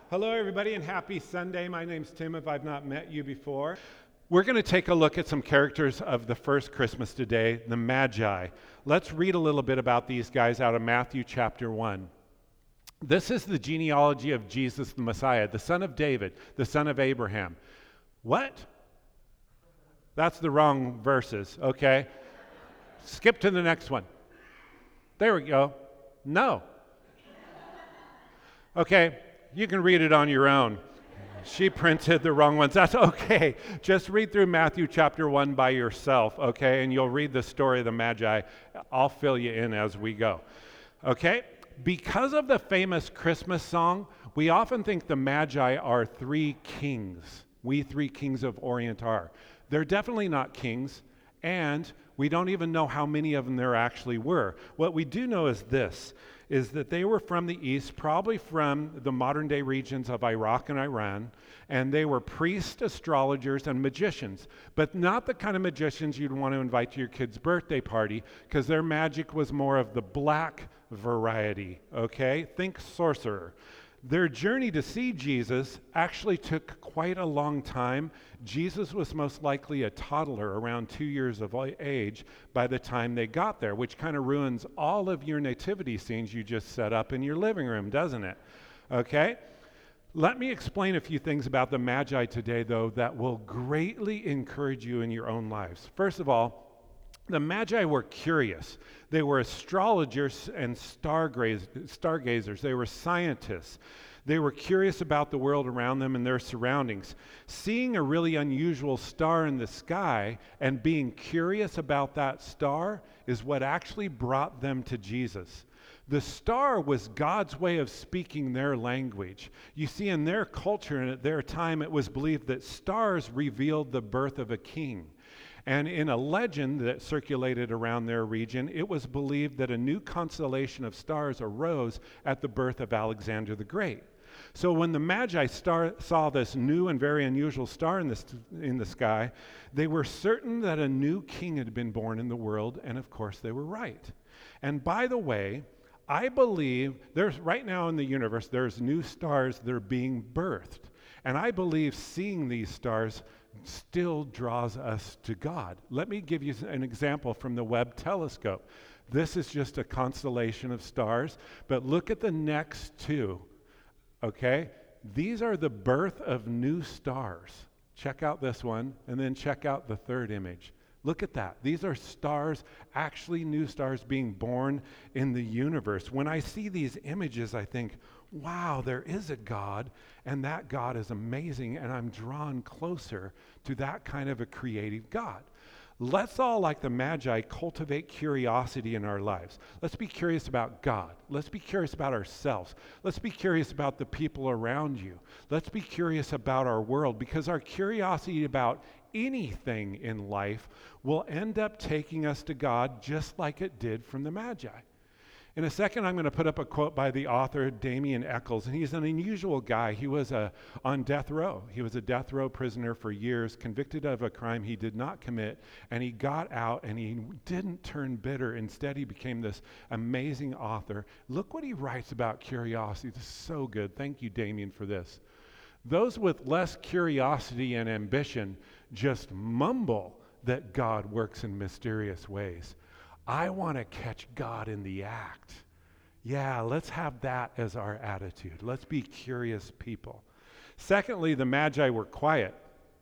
Hello, everybody, and happy Sunday. My name's Tim, if I've not met you before. We're going to take a look at some characters of the first Christmas today, the Magi. Let's read a little bit about these guys out of Matthew chapter 1. This is the genealogy of Jesus the Messiah, the son of David, the son of Abraham. What? That's the wrong verses, okay? Skip to the next one. There we go. No. Okay. You can read it on your own. She printed the wrong ones. That's okay. Just read through Matthew chapter 1 by yourself, okay? And you'll read the story of the Magi. I'll fill you in as we go, okay? Because of the famous Christmas song, we often think the Magi are three kings. We three kings of Orient are. They're definitely not kings, and we don't even know how many of them there actually were. What we do know is this, is that they were from the east, probably from the modern-day regions of Iraq and Iran, and they were priests, astrologers, and magicians, but not the kind of magicians you'd want to invite to your kid's birthday party, because their magic was more of the black variety, okay? Think sorcerer. Their journey to see Jesus actually took quite a long time. Jesus was most likely a toddler, around 2 years of age, by the time they got there, which kind of ruins all of your nativity scenes you just set up in your living room, doesn't it? Okay? Let me explain a few things about the Magi today, though, that will greatly encourage you in your own lives. First of all, the Magi were curious. They were astrologers and stargazers. They were scientists. They were curious about the world around them and their surroundings. Seeing a really unusual star in the sky and being curious about that star is what actually brought them to Jesus. The star was God's way of speaking their language. You see, in their culture and at their time, it was believed that stars revealed the birth of a king. And in a legend that circulated around their region, it was believed that a new constellation of stars arose at the birth of Alexander the Great. So when the Magi saw this new and very unusual star in the sky, they were certain that a new king had been born in the world, and of course they were right. And by the way, I believe right now in the universe, there's new stars that are being birthed. And I believe seeing these stars still draws us to God. Let me give you an example from the Webb telescope. This is just a constellation of stars, but look at the next two, okay? These are the birth of new stars. Check out this one, and then check out the third image. Look at that. These are stars, actually new stars being born in the universe. When I see these images, I think, wow, there is a God, and that God is amazing, and I'm drawn closer to that kind of a creative God. Let's all, like the Magi, cultivate curiosity in our lives. Let's be curious about God. Let's be curious about ourselves. Let's be curious about the people around you. Let's be curious about our world, because our curiosity about anything in life will end up taking us to God just like it did from the Magi. In a second, I'm going to put up a quote by the author, Damien Eccles, and he's an unusual guy. He was on death row. He was a death row prisoner for years, convicted of a crime he did not commit, and he got out and he didn't turn bitter. Instead, he became this amazing author. Look what he writes about curiosity. This is so good. Thank you, Damien, for this. Those with less curiosity and ambition just mumble that God works in mysterious ways. I want to catch God in the act. Yeah, let's have that as our attitude. Let's be curious people. Secondly, the Magi were quiet.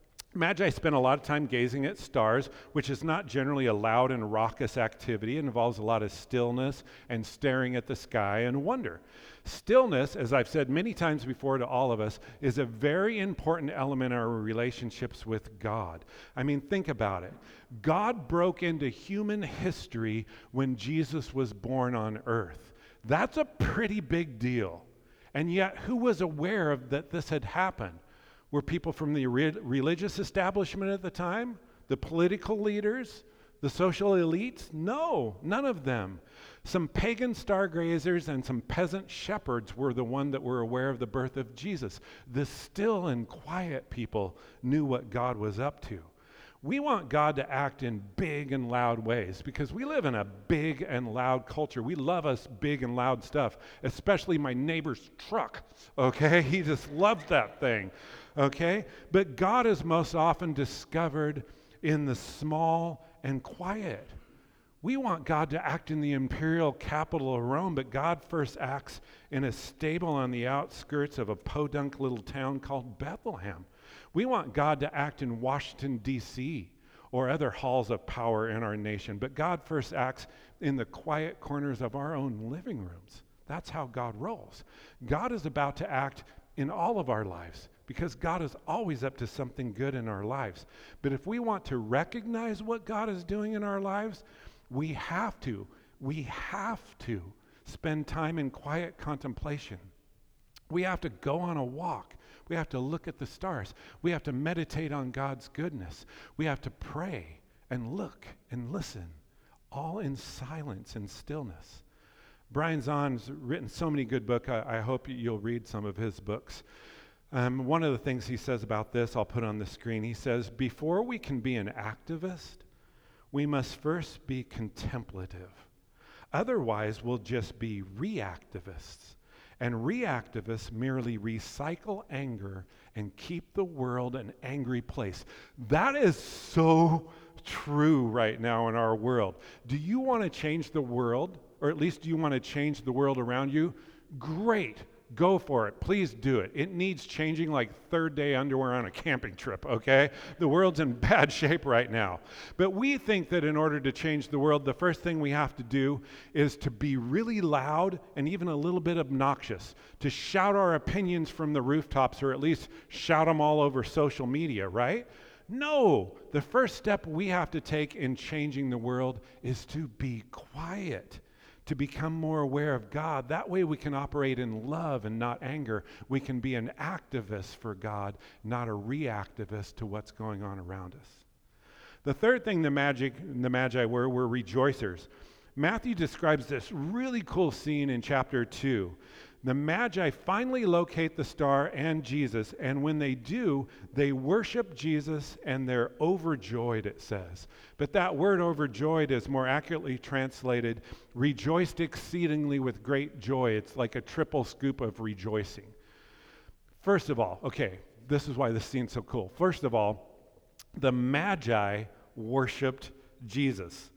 Magi spent a lot of time gazing at stars, which is not generally a loud and raucous activity. It involves a lot of stillness and staring at the sky and wonder. Stillness, as I've said many times before to all of us, is a very important element in our relationships with God. I mean, think about it. God broke into human history when Jesus was born on earth. That's a pretty big deal. And yet, who was aware of that this had happened? Were people from the religious establishment at the time? The political leaders? The social elites? No, none of them. Some pagan stargazers and some peasant shepherds were the one that were aware of the birth of Jesus. The still and quiet people knew what God was up to. We want God to act in big and loud ways because we live in a big and loud culture. We love us big and loud stuff, especially my neighbor's truck, okay? He just loves that thing, okay? But God is most often discovered in the small and quiet. We want God to act in the imperial capital of Rome, but God first acts in a stable on the outskirts of a podunk little town called Bethlehem. We want God to act in Washington, D.C., or other halls of power in our nation, but God first acts in the quiet corners of our own living rooms. That's how God rolls. God is about to act in all of our lives because God is always up to something good in our lives. But if we want to recognize what God is doing in our lives, we have to spend time in quiet contemplation. We have to go on a walk. We have to look at the stars. We have to meditate on God's goodness. We have to pray and look and listen, all in silence and stillness. Brian Zahn's written so many good books. I hope you'll read some of his books. One of the things he says about this, I'll put on the screen. He says, before we can be an activist, we must first be contemplative. Otherwise, we'll just be reactivists. And reactivists merely recycle anger and keep the world an angry place. That is so true right now in our world. Do you want to change the world? Or at least do you want to change the world around you? Great. Go for it. Please do it. It needs changing like third day underwear on a camping trip, okay? The world's in bad shape right now. But we think that in order to change the world, the first thing we have to do is to be really loud and even a little bit obnoxious, to shout our opinions from the rooftops or at least shout them all over social media, right? No, the first step we have to take in changing the world is to be quiet, to become more aware of God. That way we can operate in love and not anger. We can be an activist for God, not a reactivist to what's going on around us. The third thing the Magi were rejoicers. Matthew describes this really cool scene in chapter 2. The Magi finally locate the star and Jesus, and when they do, they worship Jesus and they're overjoyed, it says. But that word overjoyed is more accurately translated, rejoiced exceedingly with great joy. It's like a triple scoop of rejoicing. First of all, okay, this is why this scene's so cool. First of all, the Magi worshiped Jesus.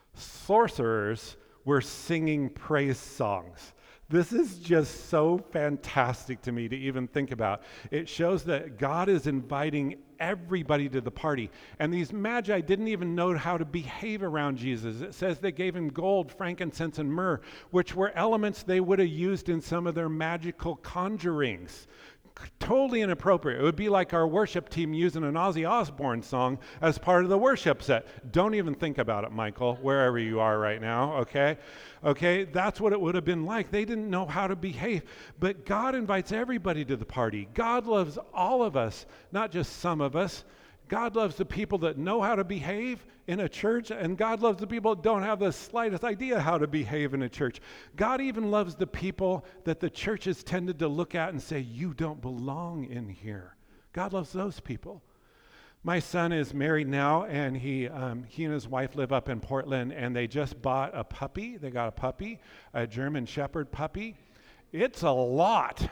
Sorcerers were singing praise songs. This is just so fantastic to me to even think about. It shows that God is inviting everybody to the party. And these Magi didn't even know how to behave around Jesus. It says they gave him gold, frankincense, and myrrh, which were elements they would have used in some of their magical conjurings. Totally inappropriate. It would be like our worship team using an Ozzy Osbourne song as part of the worship set. Don't even think about it, Michael, wherever you are right now, okay? Okay, that's what it would have been like. They didn't know how to behave. But God invites everybody to the party. God loves all of us, not just some of us. God loves the people that know how to behave in a church, and God loves the people that don't have the slightest idea how to behave in a church. God even loves the people that the church has tended to look at and say, you don't belong in here. God loves those people. My son is married now, and he and his wife live up in Portland, and they just bought a puppy. They got a puppy, a German Shepherd puppy. It's a lot.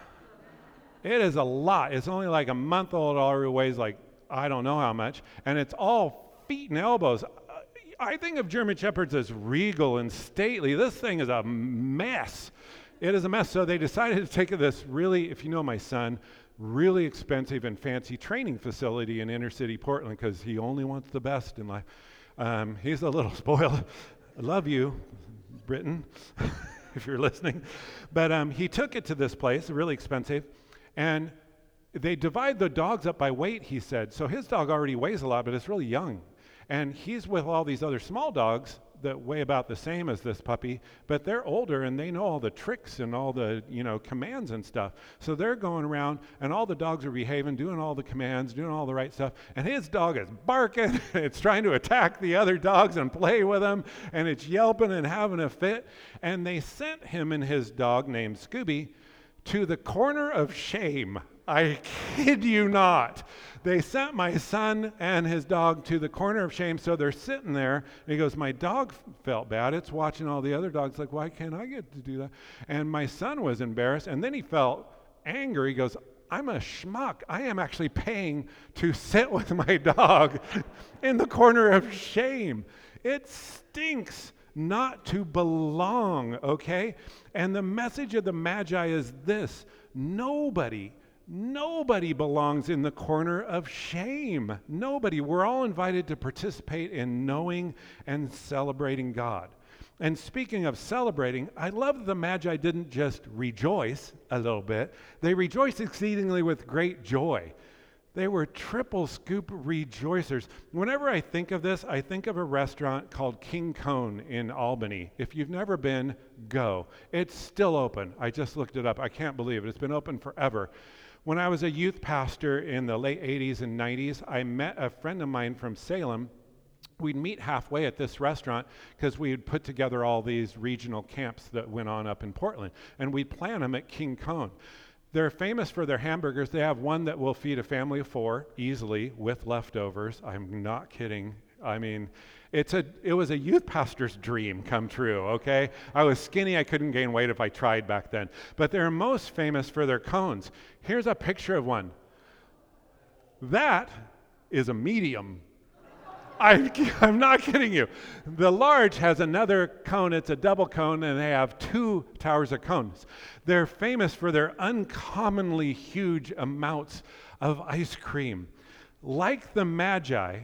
It is a lot. It's only like a month old, already weighs like I don't know how much, and it's all feet and elbows. I think of German Shepherds as regal and stately. This thing is a mess. It is a mess. So they decided to take this really, if you know my son, really expensive and fancy training facility in inner city Portland because he only wants the best in life. He's a little spoiled. I love you, Britain, if you're listening. But he took it to this place, really expensive, and they divide the dogs up by weight, he said. So his dog already weighs a lot, but it's really young. And he's with all these other small dogs that weigh about the same as this puppy, but they're older and they know all the tricks and all the, commands and stuff. So they're going around and all the dogs are behaving, doing all the commands, doing all the right stuff. And his dog is barking. It's trying to attack the other dogs and play with them. And it's yelping and having a fit. And they sent him and his dog named Scooby to the corner of shame. I kid you not. They sent my son and his dog to the corner of shame, so they're sitting there. And he goes, my dog felt bad. It's watching all the other dogs like, why can't I get to do that? And my son was embarrassed, and then he felt angry. He goes, I'm a schmuck. I am actually paying to sit with my dog in the corner of shame. It stinks not to belong, okay? And the message of the Magi is this: nobody belongs in the corner of shame. Nobody. We're all invited to participate in knowing and celebrating God. And speaking of celebrating, I love that the Magi didn't just rejoice a little bit. They rejoiced exceedingly with great joy. They were triple scoop rejoicers. Whenever I think of this, I think of a restaurant called King Cone in Albany. If you've never been, go. It's still open. I just looked it up. I can't believe it. It's been open forever. When I was a youth pastor in the late 80s and 90s, I met a friend of mine from Salem. We'd meet halfway at this restaurant because we had put together all these regional camps that went on up in Portland, and we'd plan them at King Cone. They're famous for their hamburgers. They have one that will feed a family of 4 easily with leftovers. I'm not kidding. I mean, it was a youth pastor's dream come true, okay? I was skinny. I couldn't gain weight if I tried back then. But they're most famous for their cones. Here's a picture of one. That is a medium. I'm not kidding you. The large has another cone. It's a double cone, and they have 2 towers of cones. They're famous for their uncommonly huge amounts of ice cream. Like the Magi,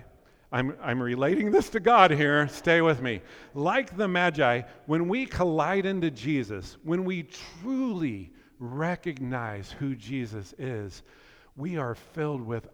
I'm relating this to God here. Stay with me. Like the Magi, when we collide into Jesus, when we truly recognize who Jesus is, we are filled with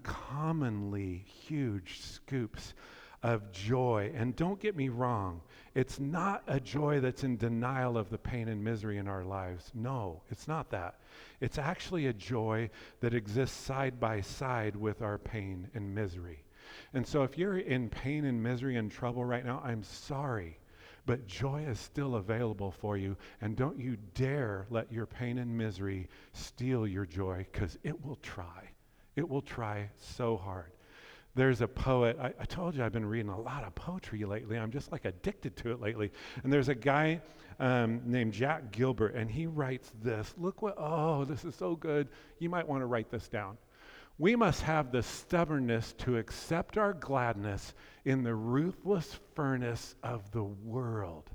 uncommonly huge scoops of joy. And don't get me wrong, it's not a joy that's in denial of the pain and misery in our lives. No, it's not that. It's actually a joy that exists side by side with our pain and misery. And so if you're in pain and misery and trouble right now, I'm sorry. But joy is still available for you, and don't you dare let your pain and misery steal your joy, because it will try. It will try so hard. There's a poet, I told you I've been reading a lot of poetry lately. I'm just like addicted to it lately. And there's a guy named Jack Gilbert, and he writes this. This is so good. You might want to write this down. We must have the stubbornness to accept our gladness in the ruthless furnace of the world.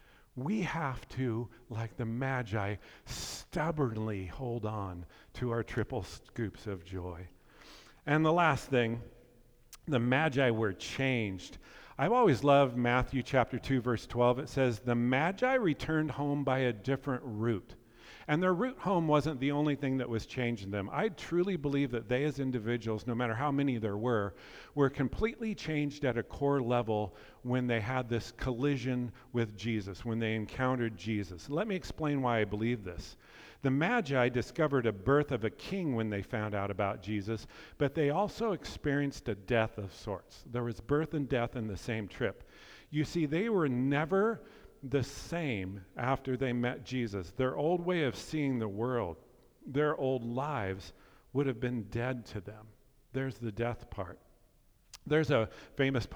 We have to, like the Magi, stubbornly hold on to our triple scoops of joy. And the last thing, the Magi were changed. I've always loved Matthew chapter 2, verse 12. It says, the Magi returned home by a different route. And their route home wasn't the only thing that was changing them. I truly believe that they as individuals, no matter how many there were completely changed at a core level when they had this collision with Jesus, when they encountered Jesus. Let me explain why I believe this. The Magi discovered a birth of a king when they found out about Jesus, but they also experienced a death of sorts. There was birth and death in the same trip. You see, they were never the same after they met Jesus. Their old way of seeing the world, their old lives would have been dead to them. There's the death part. There's a famous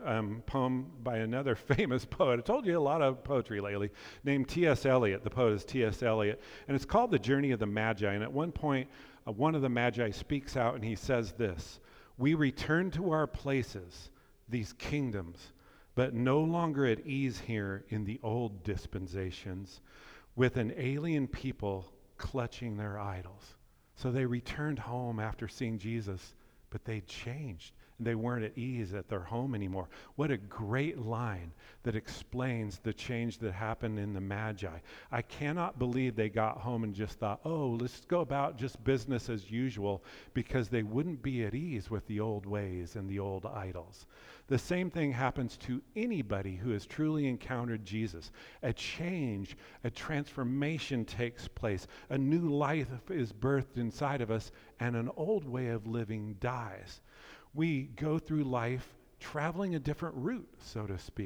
poem by another famous poet. I told you a lot of poetry lately, named T.S. Eliot. The poet is T.S. Eliot, and it's called The Journey of the Magi. And at one point, one of the Magi speaks out and he says this: we return to our places, these kingdoms, but no longer at ease here in the old dispensations, with an alien people clutching their idols. So they returned home after seeing Jesus, but they changed. They weren't at ease at their home anymore. What a great line that explains the change that happened in the Magi. I cannot believe they got home and just thought, let's go about just business as usual, because they wouldn't be at ease with the old ways and the old idols. The same thing happens to anybody who has truly encountered Jesus. A change, a transformation takes place. A new life is birthed inside of us, and an old way of living dies. We go through life traveling a different route, so to speak.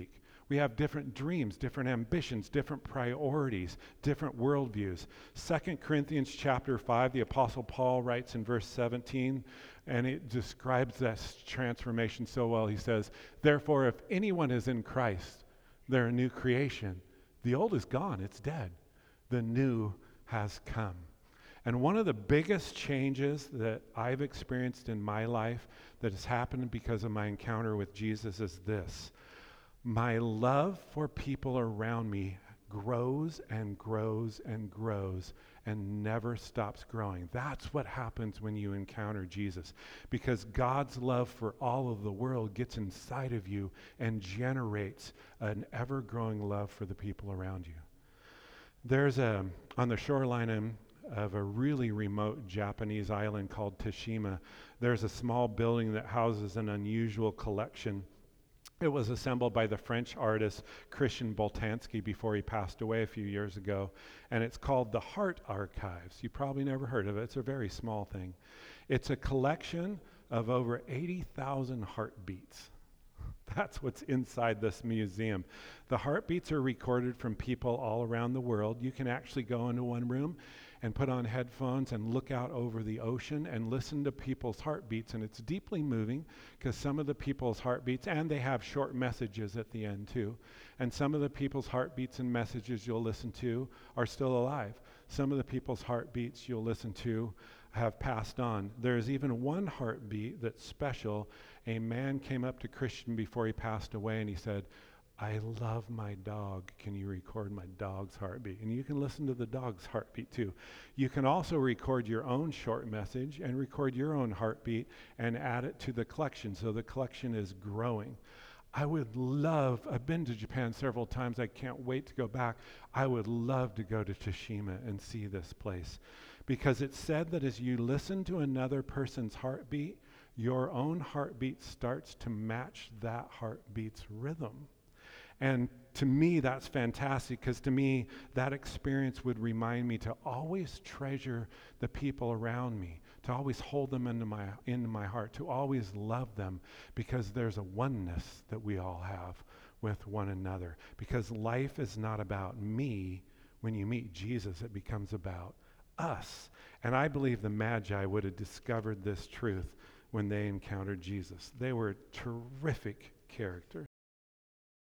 We have different dreams, different ambitions, different priorities, different worldviews. 2 Corinthians chapter 5, the Apostle Paul writes in verse 17, and it describes this transformation so well. He says, "Therefore, if anyone is in Christ, they're a new creation. The old is gone, it's dead. The new has come." And one of the biggest changes that I've experienced in my life that has happened because of my encounter with Jesus is this. My love for people around me grows and grows and grows and never stops growing. That's what happens when you encounter Jesus, because God's love for all of the world gets inside of you and generates an ever-growing love for the people around you. There's on the shoreline of a really remote Japanese island called Tashima, there's a small building that houses an unusual collection. It was assembled by the French artist Christian Boltanski before he passed away a few years ago, and it's called the Heart Archives. You probably never heard of it. It's a very small thing. It's a collection of over 80,000 heartbeats. That's what's inside this museum. The heartbeats are recorded from people all around the world. You can actually go into one room and put on headphones and look out over the ocean and listen to people's heartbeats. And it's deeply moving because some of the people's heartbeats, and they have short messages at the end too, and some of the people's heartbeats and messages you'll listen to are still alive. Some of the people's heartbeats you'll listen to have passed on. There's even one heartbeat that's special. A man came up to Christian before he passed away and he said, "I love my dog. Can you record my dog's heartbeat?" And you can listen to the dog's heartbeat too. You can also record your own short message and record your own heartbeat and add it to the collection, so the collection is growing. I've been to Japan several times. I can't wait to go back. I would love to go to Tashima and see this place, because it's said that as you listen to another person's heartbeat, your own heartbeat starts to match that heartbeat's rhythm. And to me, that's fantastic, because to me, that experience would remind me to always treasure the people around me, to always hold them into my heart, to always love them, because there's a oneness that we all have with one another. Because life is not about me. When you meet Jesus, it becomes about us. And I believe the Magi would have discovered this truth when they encountered Jesus. They were terrific characters.